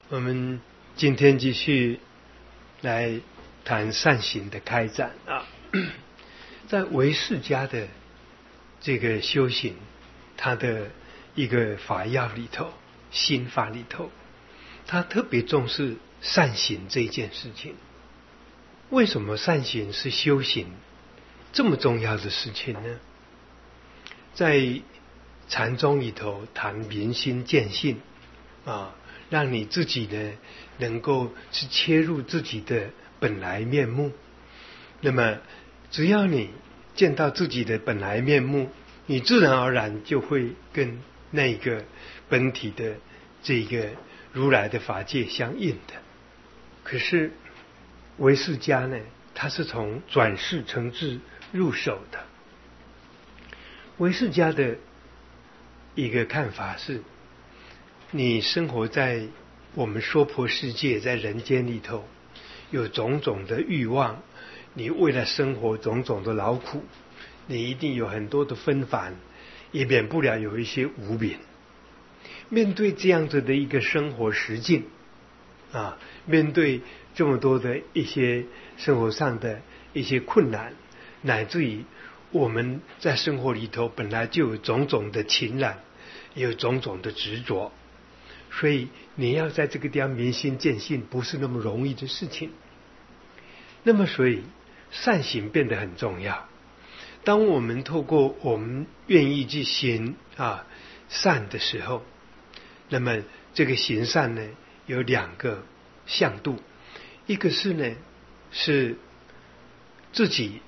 我们今天继续来谈善行的开展啊，在唯识家的这个修行，他的一个法要里头，心法里头，他特别重视善行这件事情。为什么善行是修行这么重要的事情呢？在禅宗里头谈明心见性啊，让你自己呢能够去切入自己的本来面目。那么只要你见到自己的本来面目，你自然而然就会跟那个本体的这个如来的法界相应的。可是唯识家呢，他是从转世成智入手的。唯识家的一个看法是，你生活在我们娑婆世界，在人间里头，有种种的欲望，你为了生活种种的劳苦，你一定有很多的纷繁，也免不了有一些无明。面对这样子的一个生活实境啊，面对这么多的一些生活上的一些困难，乃至于我们在生活里头本来就有种种的情染，也有种种的执着，所以你要在这个地方明心见性不是那么容易的事情。那么所以善行变得很重要。当我们透过我们愿意去行善的时候，那么这个行善呢有两个向度，一个是呢是自己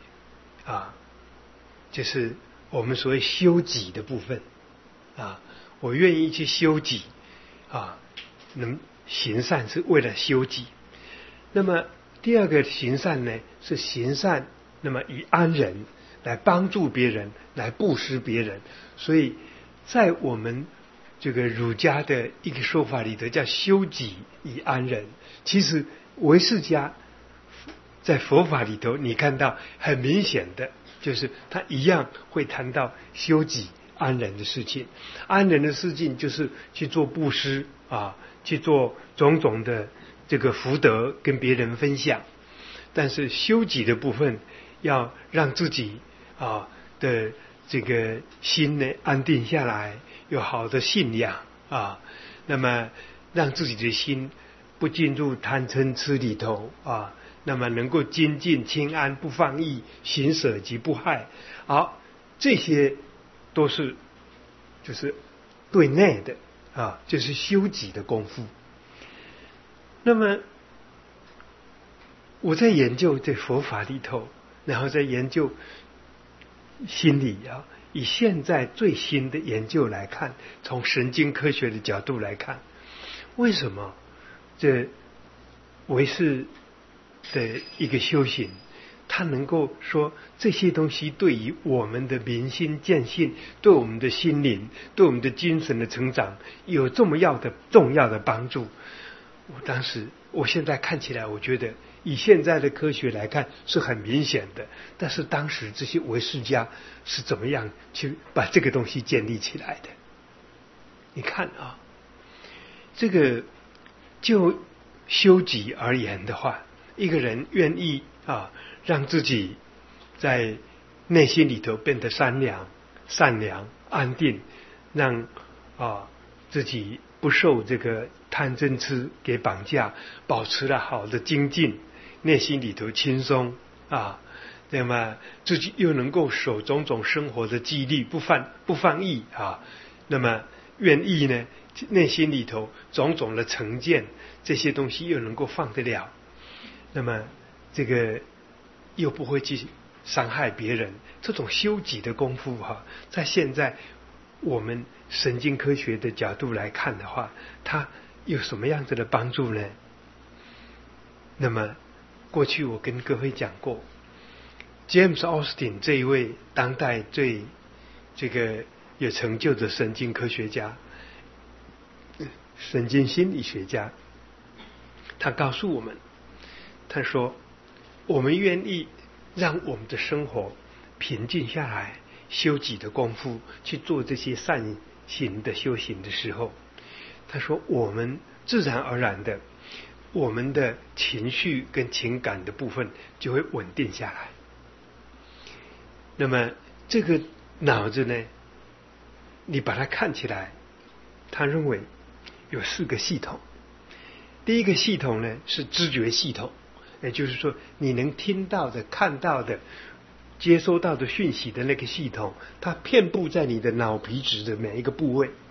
就是我们所谓修己的部分我愿意去修己能行善是为了修己。那么第二个行善呢是行善，那么以安人，来帮助别人，来布施别人。所以在我们这个儒家的一个说法里头叫修己以安人。其实唯识家在佛法里头你看到很明显的就是他一样会谈到修己安人的事情。安人的事情就是去做布施去做种种的这个福德跟别人分享。但是修己的部分要让自己的这个心呢安定下来，有好的信仰那么让自己的心不进入贪嗔痴里头那么能够精进清安不放逸，行舍即不害。好，这些都是就是对内的就是修己的功夫。那么我在研究这佛法里头，然后在研究心理以现在最新的研究来看，从神经科学的角度来看，为什么这唯识的一个修行，它能够说这些东西对于我们的明心见性，对我们的心灵，对我们的精神的成长有这么重要的帮助。我现在看起来，我觉得以现在的科学来看是很明显的，但是当时这些唯识家是怎么样去把这个东西建立起来的？你看这个就修己而言的话，一个人愿意让自己在内心里头变得善良、安定，让自己不受这个贪嗔痴给绑架，保持了好的精进，内心里头轻松那么自己又能够守种种生活的纪律，不放逸那么愿意呢内心里头种种的成见，这些东西又能够放得了，那么这个又不会去伤害别人。这种修己的功夫在现在我们神经科学的角度来看的话，它有什么样子的帮助呢？那么过去我跟各位讲过 James Austin 这一位当代最这个有成就的神经科学家、神经心理学家，他告诉我们，他说我们愿意让我们的生活平静下来，修己的功夫去做这些善行的修行的时候，他说我们自然而然的，我们的情绪跟情感的部分就会稳定下来。那么这个脑子呢，你把它看起来，他认为有4个系统。第一个系统呢是知觉系统，也就是说你能听到的、看到的、接收到的讯息的那个系统，它遍布在你的脑皮质的每一个部位。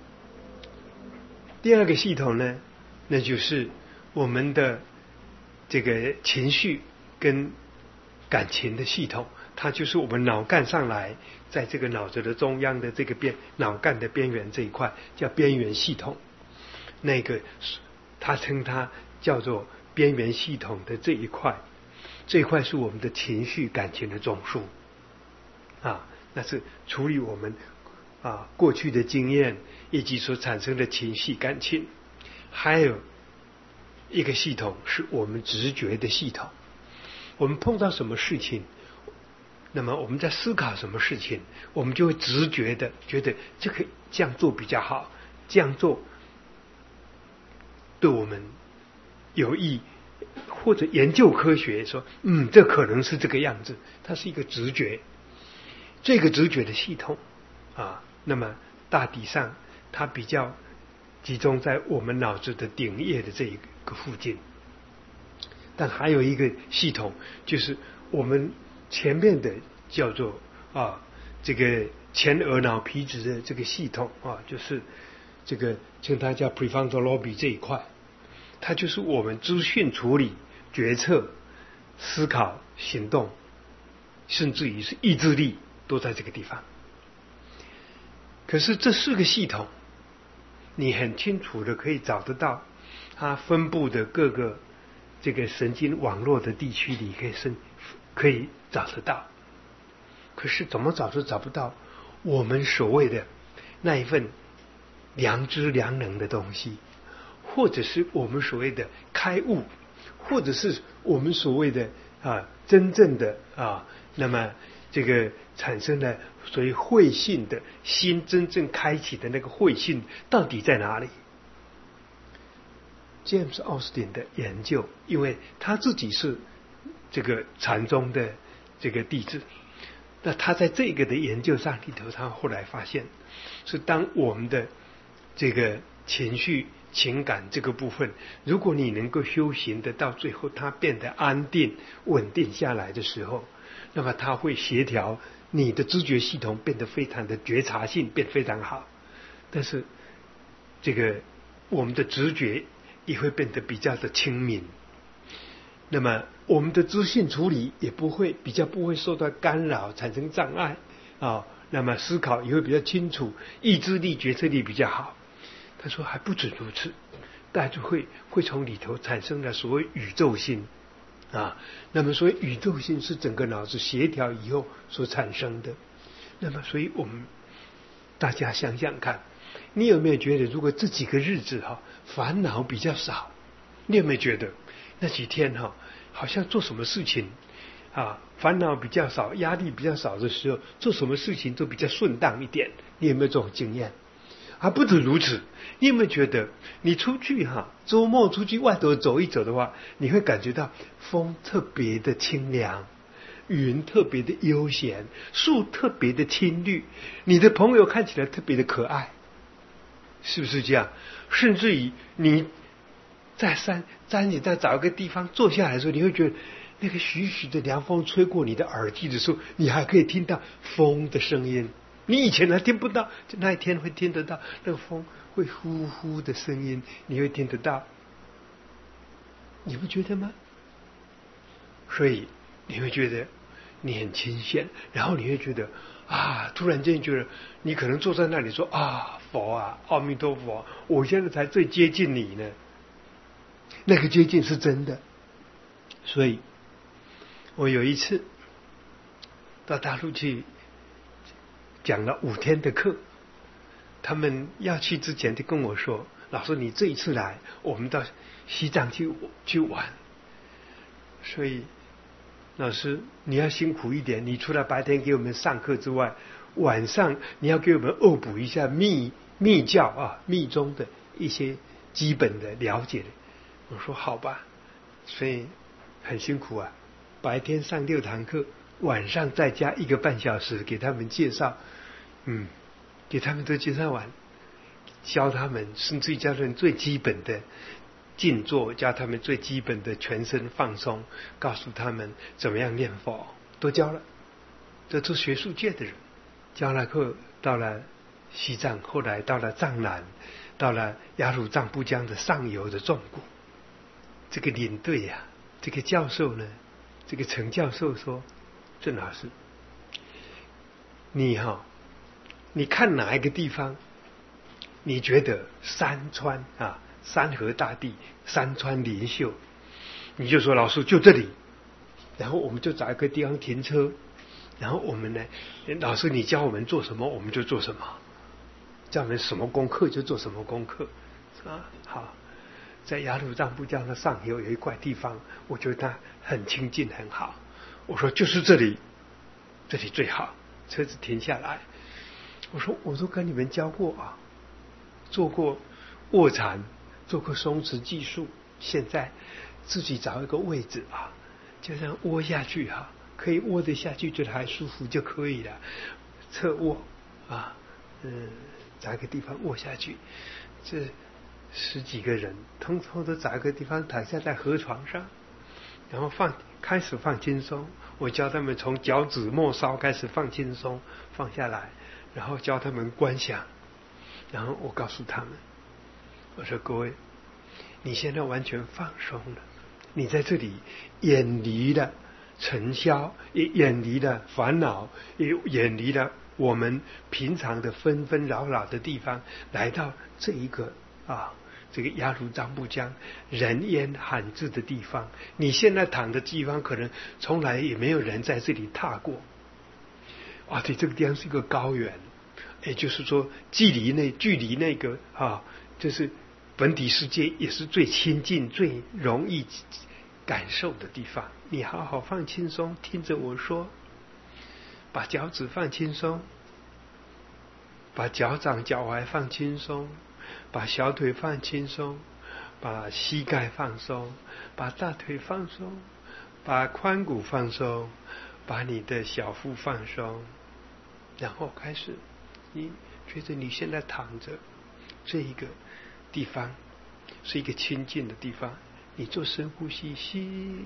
第二个系统呢，那就是我们的这个情绪跟感情的系统，它就是我们脑干上来，在这个脑子的中央的这个脑干的边缘这一块叫边缘系统。那个他称它叫做边缘系统的这一块是我们的情绪感情的总数啊，那是处理我们过去的经验以及所产生的情绪感情。还有一个系统是我们直觉的系统，我们碰到什么事情，那么我们在思考什么事情，我们就会直觉的觉得这个这样做比较好，这样做对我们有益，或者研究科学说这可能是这个样子，它是一个直觉。这个直觉的系统那么大体上它比较集中在我们脑子的顶叶的这一个附近。但还有一个系统，就是我们前面的叫做这个前额脑皮质的这个系统就是这个称它叫 prefrontal lobe 这一块，它就是我们资讯处理、决策、思考、行动，甚至于是意志力都在这个地方。可是这4个系统你很清楚的可以找得到它分布的各个这个神经网络的地区里可以找得到。可是怎么找都找不到我们所谓的那一份良知良能的东西，或者是我们所谓的开悟，或者是我们所谓的真正的那么这个产生了所谓慧性的心真正开启的那个慧性到底在哪里？ James Austin 的研究，因为他自己是这个禅宗的这个弟子，那他在这个的研究上里头，他后来发现是当我们的这个情绪情感这个部分，如果你能够修行的到最后它变得安定稳定下来的时候，那么它会协调你的知觉系统变得非常的觉察性变得非常好，但是这个我们的直觉也会变得比较的清明，那么我们的资讯处理也比较不会受到干扰产生障碍那么思考也会比较清楚，意志力决策力比较好。他说还不止如此，大家就会从里头产生了所谓宇宙性那么所谓宇宙性是整个脑子协调以后所产生的。那么所以我们大家想想看，你有没有觉得如果这几个日子烦恼比较少，你有没有觉得那几天好像做什么事情烦恼比较少，压力比较少的时候，做什么事情都比较顺当一点？你有没有这种经验？还不止如此，你有没有觉得你出去周末出去外头走一走的话，你会感觉到风特别的清凉，云特别的悠闲，树特别的青绿，你的朋友看起来特别的可爱，是不是这样？甚至于你在山里再找一个地方坐下来的时候，你会觉得那个徐徐的凉风吹过你的耳际的时候，你还可以听到风的声音。你以前还听不到，那一天会听得到，那个风会呼呼的声音，你会听得到，你不觉得吗？所以你会觉得你很清闲，然后你会觉得突然间觉得你可能坐在那里说佛阿弥陀佛，我现在才最接近你呢。那个接近是真的。所以我有一次到大陆去讲了5天的课，他们要去之前就跟我说，老师你这一次来我们到西藏去玩，所以老师你要辛苦一点，你除了白天给我们上课之外，晚上你要给我们恶补一下密教密宗的一些基本的了解。我说好吧，所以很辛苦啊，白天上6堂课，晚上再加1个半小时给他们介绍，给他们都介绍完，教他们，甚至于教他们最基本的静坐，教他们最基本的全身放松，告诉他们怎么样念佛，都教了。这都学术界的人，教了课到了西藏，后来到了藏南，到了雅鲁藏布江的上游的纵谷。这个领队啊，这个教授呢，这个陈教授说：“郑老师，你看哪一个地方，你觉得山川啊，山河大地，山川林秀，你就说老师就这里，然后我们就找一个地方停车。”然后我们呢，老师你教我们做什么，我们就做什么；教我们什么功课就做什么功课，啊，好。在雅鲁藏布江的上游有一块地方，我觉得它很清净很好。我说就是这里，这里最好。车子停下来，我说跟你们教过啊，做过卧禅，做过松弛技术，现在自己找一个位置啊，就这样窝下去啊。可以窝得下去，觉得还舒服就可以了。侧卧啊，找一个地方卧下去。这10几个人，通通都找一个地方躺下在河床上，然后开始放轻松。我教他们从脚趾末梢开始放轻松，放下来，然后教他们观想。然后我告诉他们，我说各位，你现在完全放松了，你在这里远离了尘嚣，也远离了烦恼，也远离了我们平常的纷纷扰扰的地方，来到这一个这个雅鲁藏布江人烟罕至的地方。你现在躺的地方，可能从来也没有人在这里踏过。对，这个地方是一个高原，也就是说，距离那个就是本体世界，也是最亲近、最容易感受的地方。你好好放轻松，听着我说，把脚趾放轻松，把脚掌脚踝放轻松，把小腿放轻松，把膝盖放松，把大腿放松，把髋骨放松，把你的小腹放松，然后开始，你觉得你现在躺着这一个地方是一个清净的地方，你做深呼吸，吸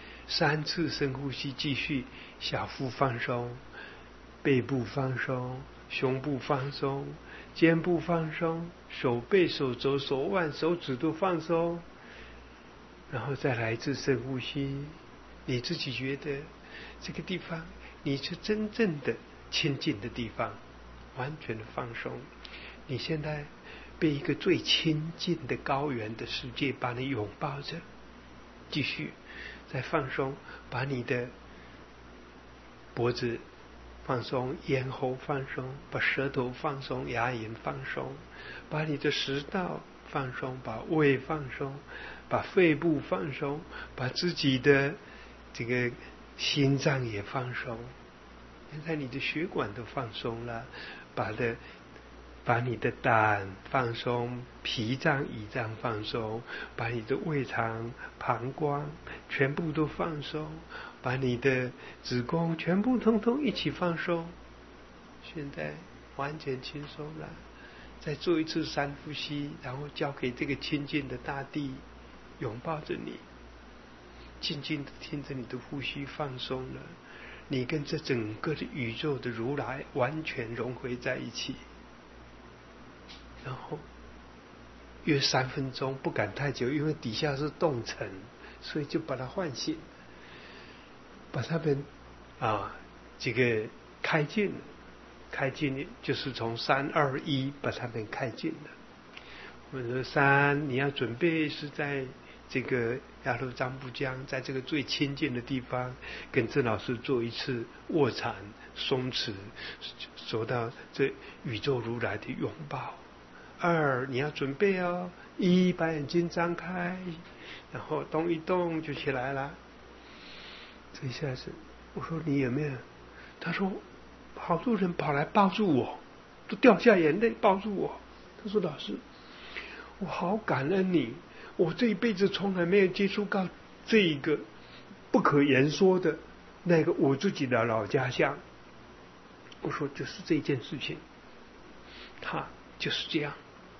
3次深呼吸，继续小腹放松，背部放松，胸部放松，肩部放松，手背手肘手腕手指都放松，然后再来一次深呼吸。你自己觉得这个地方你是真正的亲近的地方，完全的放松。你现在被一个最亲近的高原的世界把你拥抱着，继续再放松，把你的脖子放松，咽喉放松，把舌头放松，牙龈放松，把你的食道放松，把胃放松，把肺部放松，把自己的这个心脏也放松。现在你的血管都放松了，把你的胆放松，脾脏胰脏放松，把你的胃肠膀胱全部都放松，把你的子宫全部通通一起放松。现在完全轻松了，再做一次3呼吸，然后交给这个亲近的大地拥抱着你，静静的听着你的呼吸放松了，你跟这整个的宇宙的如来完全融汇在一起。然后约3分钟，不敢太久，因为底下是冻层，所以就把它唤醒，把他们这个开进就是从3、2、1把他们开进了。我说3，你要准备是在这个雅鲁藏布江，在这个最亲近的地方，跟郑老师做一次卧禅松弛，受到这宇宙如来的拥抱。2，你要准备哦。1，把眼睛张开，然后动一动就起来了。这一下子，我说你有没有？他说好多人跑来抱住我，都掉下眼泪抱住我。他说老师， 我好感恩你，我这一辈子从来没有接触到这一个不可言说的那个我自己的老家乡。我说就是这件事情，它就是这样。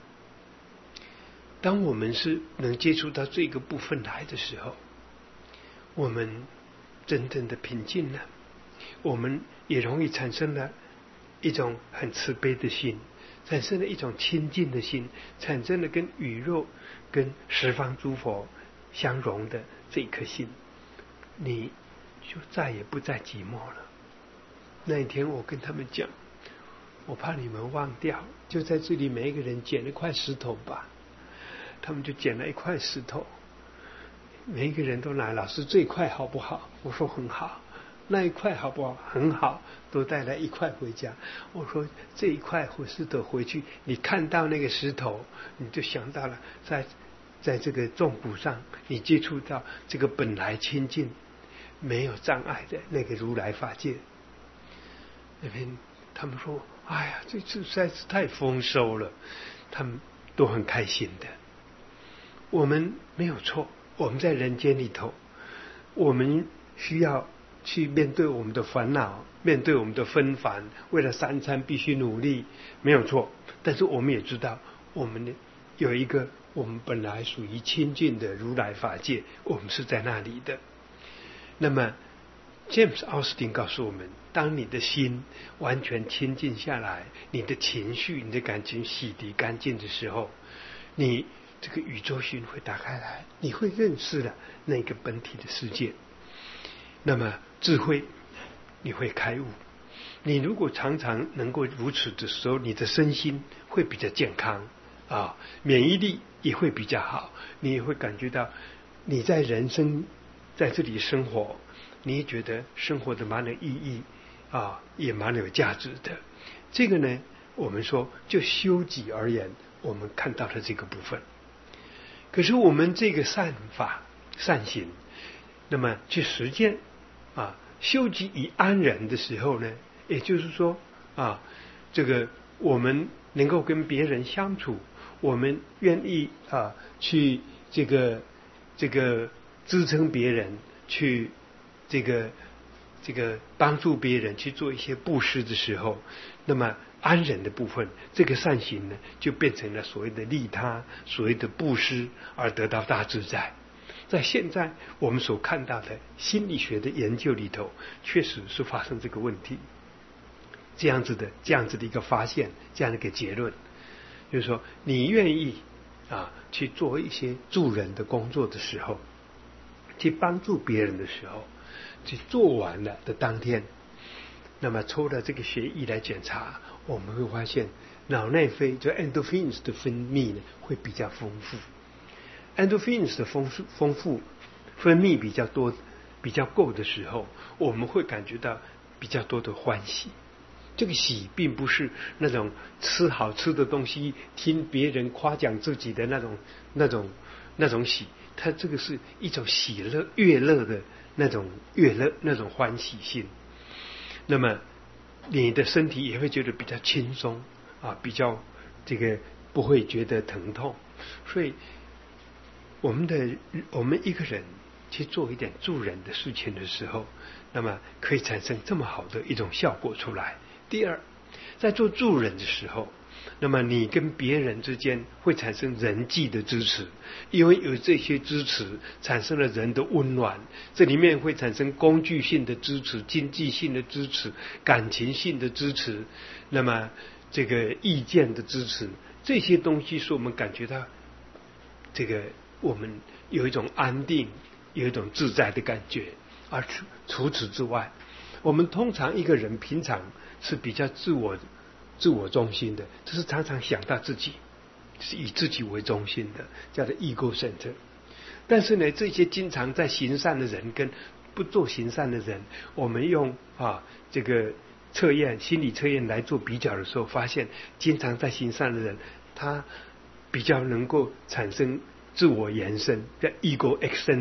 当我们是能接触到这个部分来的时候，我们真正的平静了，我们也容易产生了一种很慈悲的心，产生了一种亲近的心，产生了跟宇宙、跟十方诸佛相融的这一颗心，你就再也不再寂寞了。那一天我跟他们讲，我怕你们忘掉，就在这里每一个人捡一块石头吧。他们就捡了一块石头，每一个人都拿，老师这一块好不好？我说很好。那一块好不好？很好，都带来一块回家。我说这一块石头回去，你看到那个石头，你就想到了在这个纵谷上，你接触到这个本来清净没有障碍的那个如来法界。那边他们说，哎呀，这次实在是太丰收了，他们都很开心的。我们没有错，我们在人间里头，我们需要去面对我们的烦恼，面对我们的纷繁，为了三餐必须努力，没有错。但是我们也知道，我们有一个我们本来属于清净的如来法界，我们是在那里的。那么James 奥斯汀告诉我们，当你的心完全清净下来，你的情绪、你的感情洗涤干净的时候，你这个宇宙心会打开来，你会认识了那个本体的世界。那么智慧你会开悟，你如果常常能够如此的时候，你的身心会比较健康啊，免疫力也会比较好，你也会感觉到你在人生在这里生活，你也觉得生活的蛮有意义啊，也蛮有价值的。这个呢，我们说就修己而言，我们看到了这个部分。可是我们这个善法善行，那么去实践啊，修己以安人的时候呢，也就是说啊，这个我们能够跟别人相处，我们愿意啊去这个支撑别人，去这个帮助别人去做一些布施的时候，那么安忍的部分，这个善行呢，就变成了所谓的利他，所谓的布施，而得到大自在。在现在我们所看到的心理学的研究里头，确实是发生这个问题，这样子的一个发现，这样的一个结论，就是说你愿意啊去做一些助人的工作的时候，去帮助别人的时候，去做完了的当天，那么抽了这个血液来检查，我们会发现脑内啡就 endorphins 的分泌呢会比较丰富。endorphins 的丰富分泌比较多、比较够的时候，我们会感觉到比较多的欢喜。这个喜并不是那种吃好吃的东西、听别人夸奖自己的那种喜，它这个是一种喜乐、悦乐的那种悦乐、那种欢喜心。那么你的身体也会觉得比较轻松啊，比较这个不会觉得疼痛。所以我们一个人去做一点助人的事情的时候，那么可以产生这么好的一种效果出来。第二，在做助人的时候，那么你跟别人之间会产生人际的支持，因为有这些支持产生了人的温暖，这里面会产生工具性的支持、经济性的支持、感情性的支持，那么这个意见的支持，这些东西是我们感觉到这个我们有一种安定，有一种自在的感觉。而除此之外，我们通常一个人平常是比较自我中心的，就是常常想到自己，是以自己为中心的，叫做 ego center。但是呢，这些经常在行善的人跟不做行善的人，我们用这个心理测验来做比较的时候，发现经常在行善的人，他比较能够产生自我延伸，叫 ego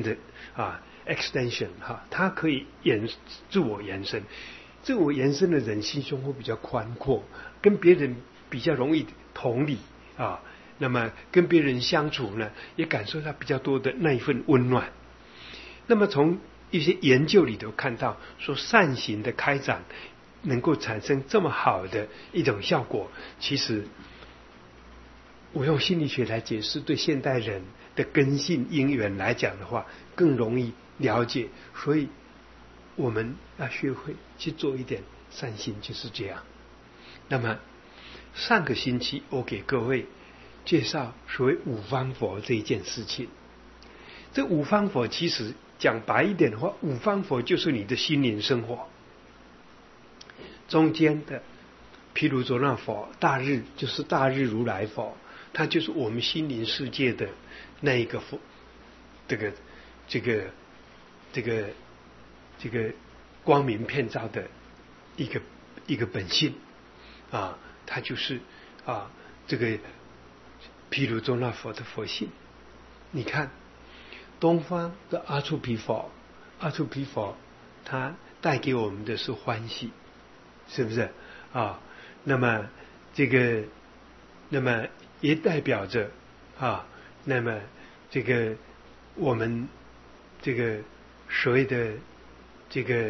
extension 它可以自我延伸。自我延伸的人心胸会比较宽阔，跟别人比较容易同理那么跟别人相处呢，也感受到比较多的那一份温暖。那么从一些研究里头看到，说善行的开展能够产生这么好的一种效果，其实我用心理学来解释，对现代人的根性因缘来讲的话，更容易了解。所以我们要学会去做一点善行，就是这样。那么上个星期我给各位介绍所谓五方佛这一件事情。这五方佛其实讲白一点的话，五方佛就是你的心灵生活。中间的毗卢遮那佛，大日就是大日如来佛，它就是我们心灵世界的那一个佛，这个光明遍照的一个本性啊，它就是这个毗卢遮那佛的佛性。你看东方的阿阇毗佛，阿阇毗佛它带给我们的是欢喜，是不是啊？那么那么也代表着那么这个我们这个所谓的这个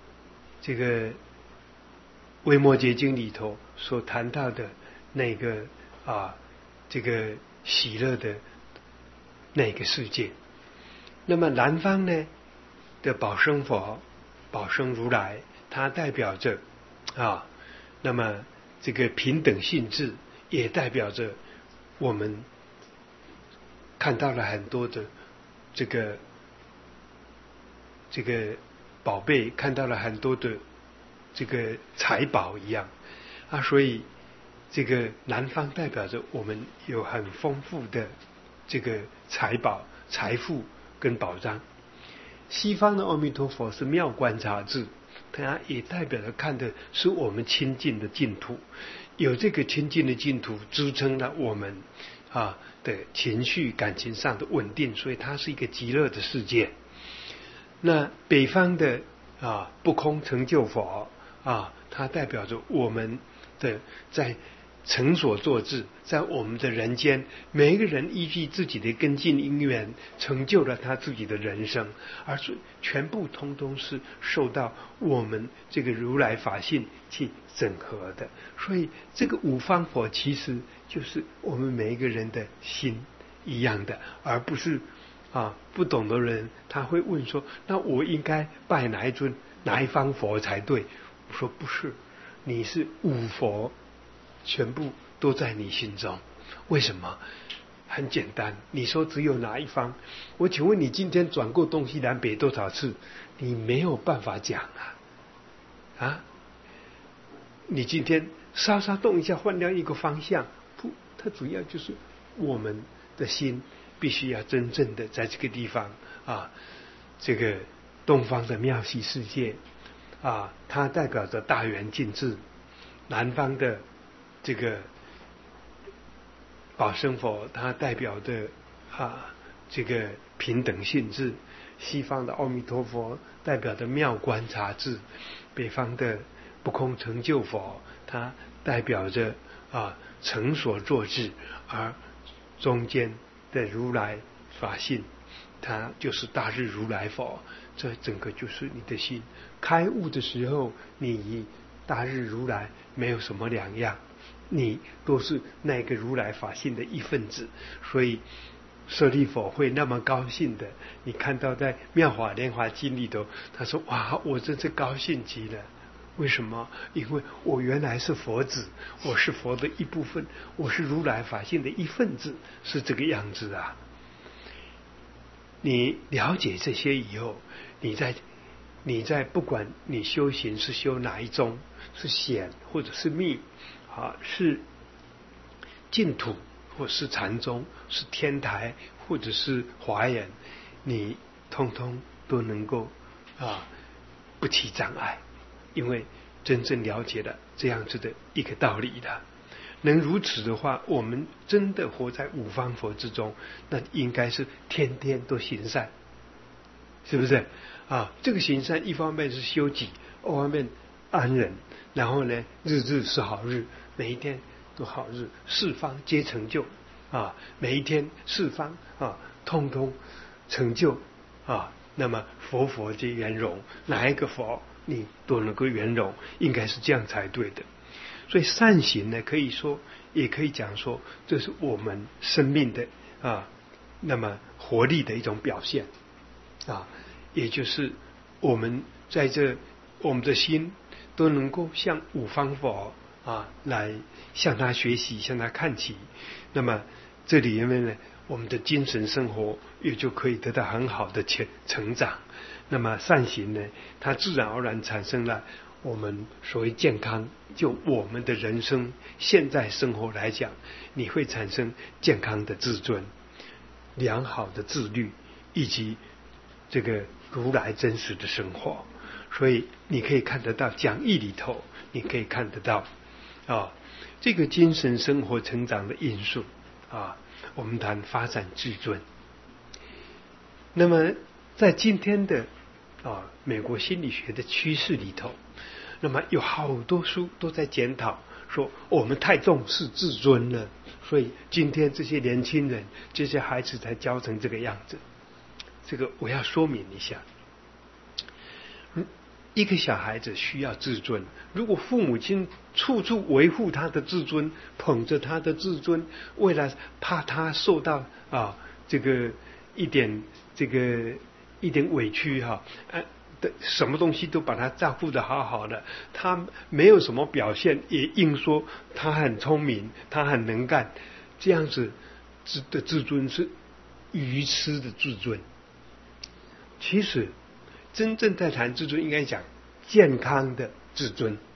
维摩诘经里头所谈到的那个这个喜乐的那个世界。那么南方呢的宝生佛，宝生如来，它代表着那么这个平等性质，也代表着我们看到了很多的这个宝贝，看到了很多的这个财宝一样所以这个南方代表着我们有很丰富的这个财宝、财富跟宝藏。西方的阿弥陀佛是妙观察智，它也代表着看的是我们亲近的净土，有这个亲近的净土支撑了我们的情绪感情上的稳定，所以它是一个极乐的世界。那北方的不空成就佛它代表着我们的在成所作智，在我们的人间，每一个人依据自己的根进因缘，成就了他自己的人生，而是全部通通是受到我们这个如来法性去整合的。所以这个五方佛其实就是我们每一个人的心一样的，而不是不懂的人他会问说，那我应该拜哪一方佛才对？我说不是，你是五佛全部都在你心中。为什么？很简单，你说只有哪一方？我请问你今天转过东西南北多少次？你没有办法讲你今天稍稍动一下，换掉一个方向，不，它主要就是我们的心必须要真正的在这个地方这个东方的妙喜世界它代表着大圆净智，南方的这个宝生佛它代表的这个平等性质，西方的阿弥陀佛代表的妙观察智，北方的不空成就佛它代表着成所作智，而中间的如来法性它就是大日如来佛。这整个就是你的心开悟的时候，你与大日如来没有什么两样，你都是那个如来法性的一份子。所以舍利弗会那么高兴的，你看到在妙法莲华经里头，他说哇，我真是高兴极了。为什么？因为我原来是佛子，我是佛的一部分，我是如来法性的一份子，是这个样子你了解这些以后，你在不管你修行是修哪一宗，是显或者是密是净土或是禅宗，是天台或者是华严，你通通都能够不起障碍，因为真正了解了这样子的一个道理的。能如此的话，我们真的活在五方佛之中，那应该是天天都行善，是不是这个行善一方面是修己，二方面安忍，然后呢日日是好日，每一天都好日，四方皆成就每一天四方通通成就那么佛即圆融，哪一个佛你都能够圆融，应该是这样才对的。所以善行呢，也可以讲说，这是我们生命的那么活力的一种表现也就是我们在我们的心都能够向五方佛来向他学习，向他看齐。那么这里面呢，我们的精神生活也就可以得到很好的成长。那么善行呢，它自然而然产生了我们所谓健康。就我们的人生现在生活来讲，你会产生健康的自尊、良好的自律，以及这个如来真实的生活。所以你可以看得到讲义里头，你可以看得到这个精神生活成长的因素我们谈发展自尊。那么在今天的美国心理学的趋势里头，那么有好多书都在检讨说我们太重视自尊了，所以今天这些年轻人、这些孩子才教成这个样子。这个我要说明一下，一个小孩子需要自尊，如果父母亲处处维护他的自尊，捧着他的自尊，为了怕他受到这个一点委屈什么东西都把他照顾得好好的，他没有什么表现，也硬说他很聪明，他很能干，这样子的自尊是愚痴的自尊。其实真正在谈自尊，应该讲健康的自尊